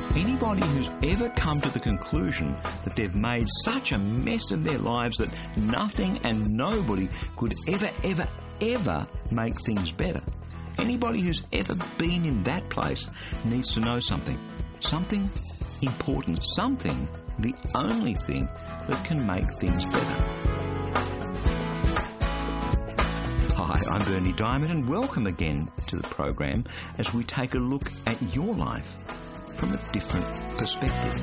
Anybody who's ever come to the conclusion that they've made such a mess of their lives that nothing and nobody could ever make things better, anybody who's ever been in that place needs to know something. Something important. Something, the only thing that can make things better. Hi, I'm Berni Dymet, and welcome again to the program as we take a look at your life from a different perspective.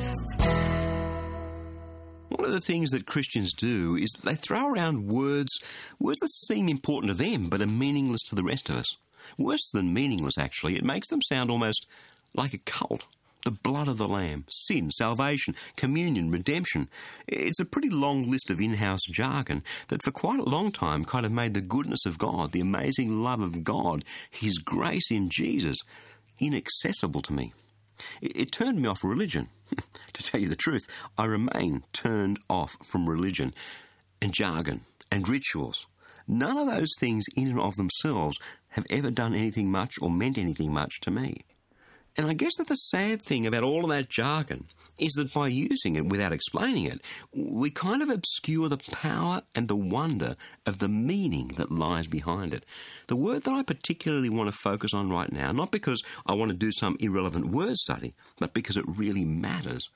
One of the things that Christians do is they throw around words that seem important to them but are meaningless to the rest of us. Worse than meaningless, actually, it makes them sound almost like a cult. The blood of the Lamb, sin, salvation, communion, redemption. It's a pretty long list of in-house jargon that for quite a long time kind of made the goodness of God, the amazing love of God, His grace in Jesus, inaccessible to me. It turned me off religion. To tell you the truth, I remain turned off from religion and jargon and rituals. None of those things in and of themselves have ever done anything much or meant anything much to me. And I guess that the sad thing about all of that jargon is that by using it without explaining it, we kind of obscure the power and the wonder of the meaning that lies behind it. The word that I particularly want to focus on right now, not because I want to do some irrelevant word study, but because it really matters,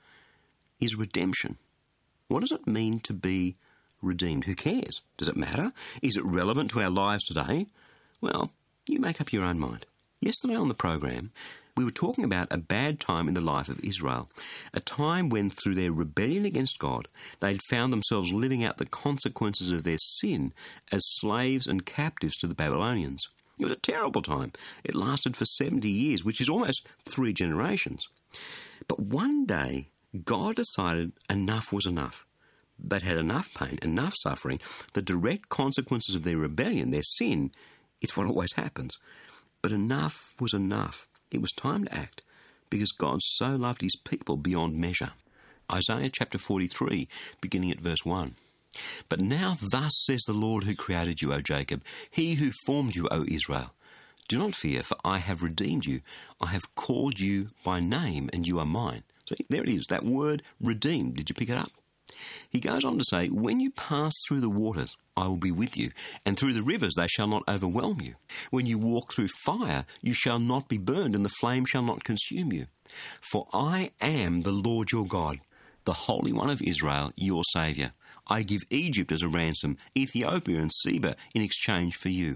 is redemption. What does it mean to be redeemed? Who cares? Does it matter? Is it relevant to our lives today? Well, you make up your own mind. Yesterday on the program, we were talking about a bad time in the life of Israel, a time when through their rebellion against God, they'd found themselves living out the consequences of their sin as slaves and captives to the Babylonians. It was a terrible time. It lasted for 70 years, which is almost 3 generations. But one day, God decided enough was enough. They'd had enough pain, enough suffering. The direct consequences of their rebellion, their sin, it's what always happens. But enough was enough. It was time to act, because God so loved his people beyond measure. Isaiah chapter 43, beginning at verse 1. But now thus says the Lord who created you, O Jacob, he who formed you, O Israel. Do not fear, for I have redeemed you. I have called you by name, and you are mine. So there it is, that word redeemed. Did you pick it up? He goes on to say, when you pass through the waters, I will be with you, and through the rivers they shall not overwhelm you. When you walk through fire, you shall not be burned, and the flame shall not consume you. For I am the Lord your God, the Holy One of Israel, your Saviour. I give Egypt as a ransom, Ethiopia and Seba in exchange for you.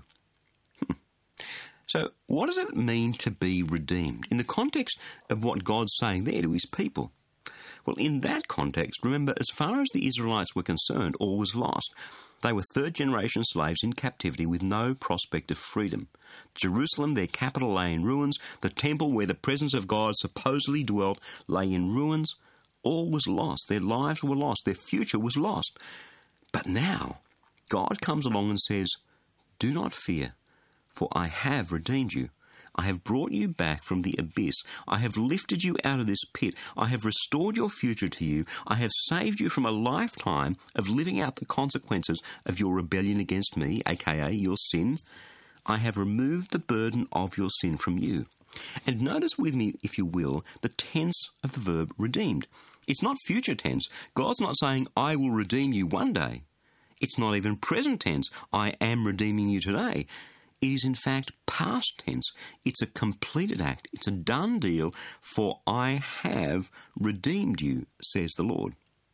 So what does it mean to be redeemed? In the context of what God's saying there to his people. Well, in that context, remember, as far as the Israelites were concerned, all was lost. They were third-generation slaves in captivity with no prospect of freedom. Jerusalem, their capital, lay in ruins. The temple where the presence of God supposedly dwelt lay in ruins. All was lost. Their lives were lost. Their future was lost. But now, God comes along and says, do not fear, for I have redeemed you. I have brought you back from the abyss. I have lifted you out of this pit. I have restored your future to you. I have saved you from a lifetime of living out the consequences of your rebellion against me, aka your sin. I have removed the burden of your sin from you. And notice with me, if you will, the tense of the verb redeemed. It's not future tense. God's not saying, I will redeem you one day. It's not even present tense. I am redeeming you today. It is in fact past tense. It's a completed act. It's a done deal, for I have redeemed you, says the Lord.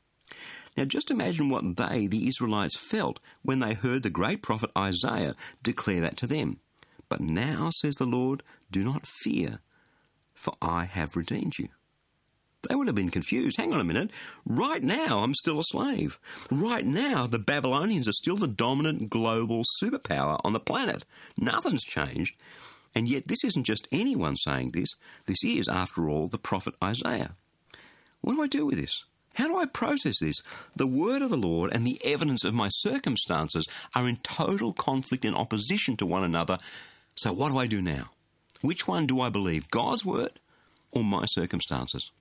Now just imagine what they, the Israelites, felt when they heard the great prophet Isaiah declare that to them. But now, says the Lord, do not fear, for I have redeemed you. They would have been confused. Hang on a minute. Right now, I'm still a slave. Right now, the Babylonians are still the dominant global superpower on the planet. Nothing's changed. And yet this isn't just anyone saying this. This is, after all, the prophet Isaiah. What do I do with this? How do I process this? The word of the Lord and the evidence of my circumstances are in total conflict and opposition to one another. So what do I do now? Which one do I believe? God's word or my circumstances?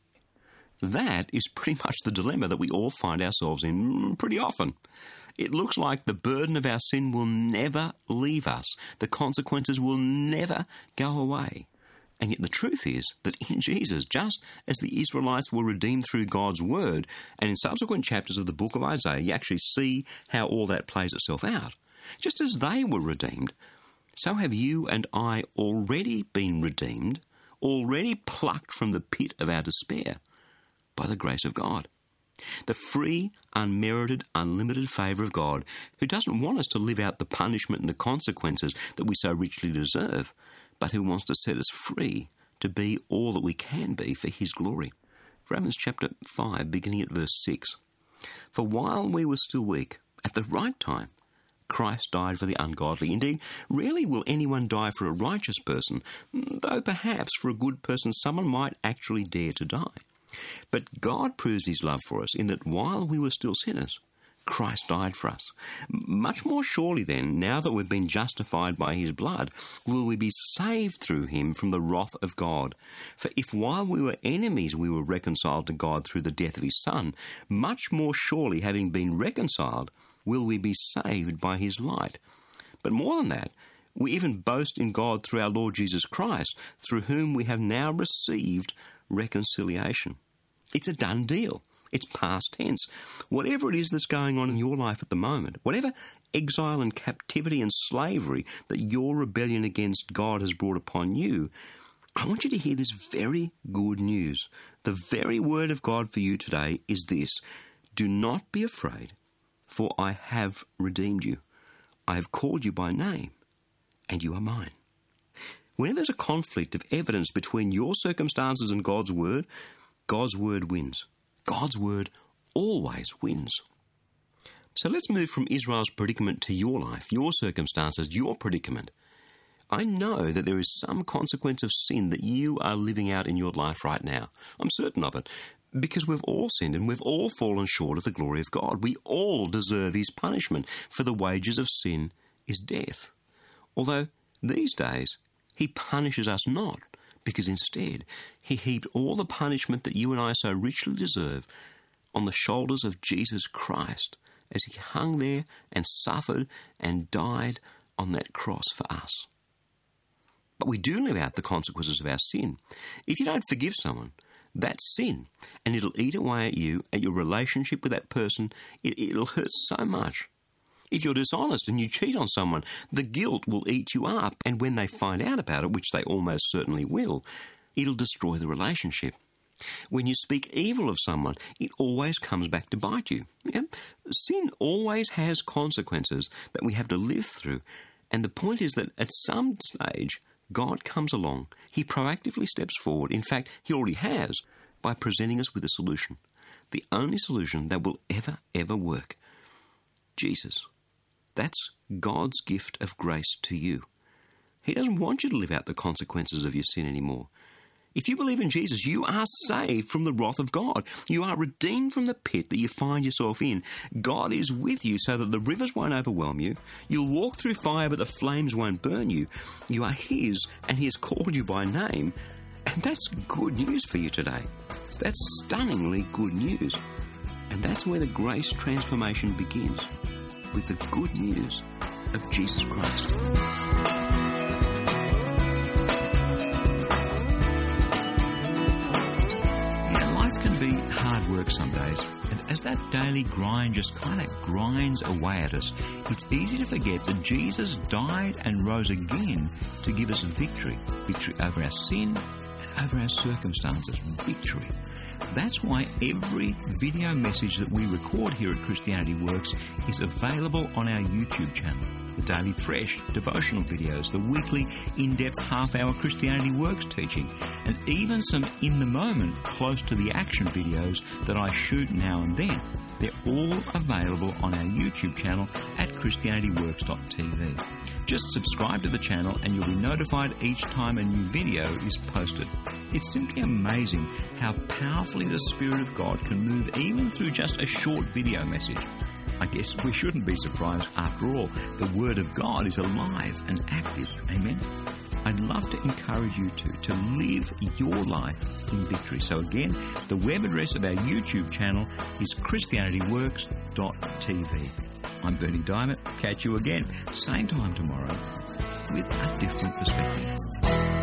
That is pretty much the dilemma that we all find ourselves in pretty often. It looks like the burden of our sin will never leave us. The consequences will never go away. And yet the truth is that in Jesus, just as the Israelites were redeemed through God's word, and in subsequent chapters of the book of Isaiah, you actually see how all that plays itself out. Just as they were redeemed, so have you and I already been redeemed, already plucked from the pit of our despair by the grace of God. The free, unmerited, unlimited favour of God, who doesn't want us to live out the punishment and the consequences that we so richly deserve, but who wants to set us free to be all that we can be for his glory. Romans chapter 5, beginning at verse 6. For while we were still weak, at the right time, Christ died for the ungodly. Indeed, rarely will anyone die for a righteous person, though perhaps for a good person someone might actually dare to die. But God proves his love for us in that while we were still sinners, Christ died for us. Much more surely then, now that we've been justified by his blood, will we be saved through him from the wrath of God. For if while we were enemies we were reconciled to God through the death of his Son, much more surely, having been reconciled, will we be saved by his light. But more than that, we even boast in God through our Lord Jesus Christ, through whom we have now received reconciliation. It's a done deal. It's past tense. Whatever it is that's going on in your life at the moment, whatever exile and captivity and slavery that your rebellion against God has brought upon you, I want you to hear this very good news. The very word of God for you today is this: do not be afraid, for I have redeemed you. I have called you by name, and you are mine. Whenever there's a conflict of evidence between your circumstances and God's word wins. God's word always wins. So let's move from Israel's predicament to your life, your circumstances, your predicament. I know that there is some consequence of sin that you are living out in your life right now. I'm certain of it, because we've all sinned and we've all fallen short of the glory of God. We all deserve his punishment, for the wages of sin is death. Although these days he punishes us not, because instead he heaped all the punishment that you and I so richly deserve on the shoulders of Jesus Christ as he hung there and suffered and died on that cross for us. But we do live out the consequences of our sin. If you don't forgive someone, that's sin, and it'll eat away at you, at your relationship with that person. It'll hurt so much. If you're dishonest and you cheat on someone, the guilt will eat you up, and when they find out about it, which they almost certainly will, it'll destroy the relationship. When you speak evil of someone, it always comes back to bite you. Yeah? Sin always has consequences that we have to live through, and the point is that at some stage, God comes along. He proactively steps forward. In fact, he already has, by presenting us with a solution. The only solution that will ever work. Jesus. That's God's gift of grace to you. He doesn't want you to live out the consequences of your sin anymore. If you believe in Jesus, you are saved from the wrath of God. You are redeemed from the pit that you find yourself in. God is with you so that the rivers won't overwhelm you. You'll walk through fire, but the flames won't burn you. You are his, and he has called you by name. And that's good news for you today. That's stunningly good news. And that's where the grace transformation begins, with the good news of Jesus Christ. Life can be hard work some days, and as that daily grind just kind of grinds away at us, it's easy to forget that Jesus died and rose again to give us victory over our sin and over our circumstances. Victory. That's why every video message that we record here at Christianity Works is available on our YouTube channel. The daily fresh devotional videos, the weekly in-depth half-hour Christianity Works teaching, and even some in-the-moment, close-to-the-action videos that I shoot now and then. They're all available on our YouTube channel at ChristianityWorks.tv. Just subscribe to the channel and you'll be notified each time a new video is posted. It's simply amazing how powerfully the Spirit of God can move even through just a short video message. I guess we shouldn't be surprised. After all, the Word of God is alive and active. Amen? I'd love to encourage you to live your life in victory. So again, the web address of our YouTube channel is ChristianityWorks.tv. I'm Bernie Diamond. Catch you again, same time tomorrow, with a different perspective.